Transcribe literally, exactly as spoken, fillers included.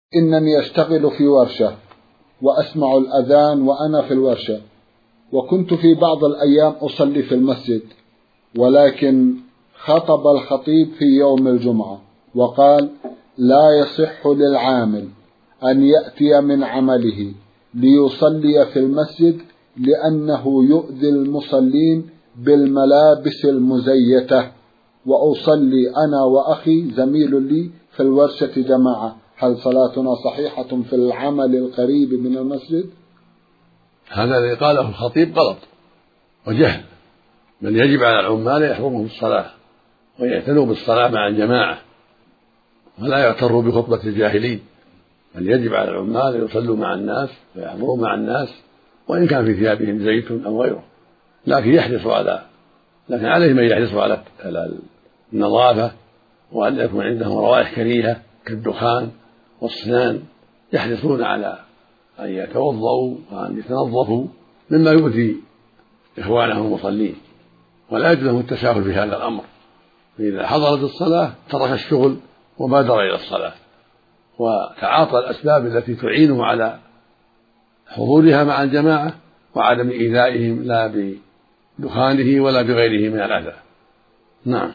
إنني أشتغل في ورشة وأسمع الأذان وأنا في الورشة، وكنت في بعض الأيام أصلي في المسجد، ولكن خطب الخطيب في يوم الجمعة وقال: لا يصح للعامل أن يأتي من عمله ليصلي في المسجد لأنه يؤذي المصلين بالملابس المزيتة، وأصلي أنا وأخي زميل لي في الورشة جماعة، هل صلاتنا صحيحة في العمل القريب من المسجد؟ هذا الذي قاله الخطيب غلط وجهل، بل يجب على العمال يحضرهم الصلاة ويعتنوا بالصلاة مع الجماعة ولا يغتروا بخطبة الجاهلين، بل يجب على العمال يصلوا مع الناس ويحضروا مع الناس وإن كان في ثيابهم زيت أو غيره، لكن يحرصوا على لكن عليهم أن يحرصوا على النظافة، وأن يكون عندهم روائح كريهة كالدخان والسنان، يحرصون على أن يتوضأوا وأن يتنظفوا مما يؤذي إخوانهم المصلين، ولا يجوز لهم التساهل في هذا الأمر، فإذا حضرت الصلاة ترك الشغل وبادر إلى الصلاة وتعاطى الأسباب التي تعينه على حضورها مع الجماعة وعدم إيذائهم لا بدخانه ولا بغيره من الأذى. نعم.